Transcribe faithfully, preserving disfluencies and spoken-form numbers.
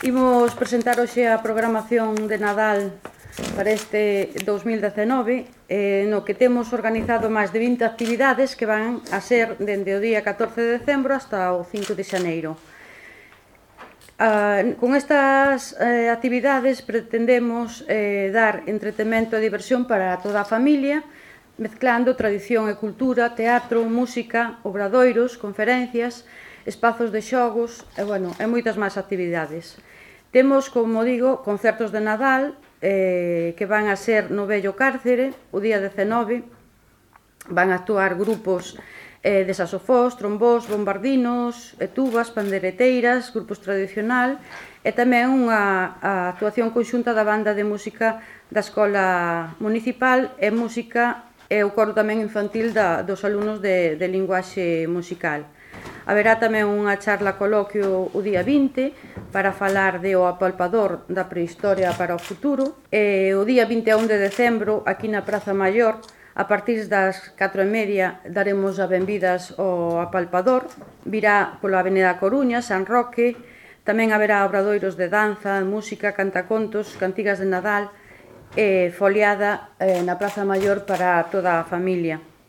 Imos presentar hoxe a programación de Nadal para este dous mil dezenove, eh, no que temos organizado máis de vinte actividades que van a ser dende o día catorce de decembro hasta o cinco de xaneiro. Uh, con estas eh, actividades pretendemos eh, dar entretemento e diversión para toda a familia, mezclando tradición e cultura, teatro, música, obradoiros, conferencias, espazos de xogos e, bueno, e moitas máis actividades. Temos, como digo, concertos de Nadal eh, que van a ser no Vello Cárcere o día dezenove. Van a actuar grupos eh, de saxofós, trombós, bombardinos, e tubas, pandereteiras, grupos tradicional e tamén unha a actuación conxunta da banda de música da Escola Municipal e música e o coro tamén infantil da, dos alumnos de, de linguaxe musical. Haberá tamén unha charla coloquio o día vinte para falar de O apalpador da prehistoria para o futuro e o día vinte e un de decembro aquí na Praza Maior a partir das catro e media daremos as benvidas ao apalpador. Virá pola Avenida Coruña, San Roque. Tamén haberá obradoiros de danza, música, cantacontos, cantigas de Nadal e foliada eh, na Praza Maior para toda a familia.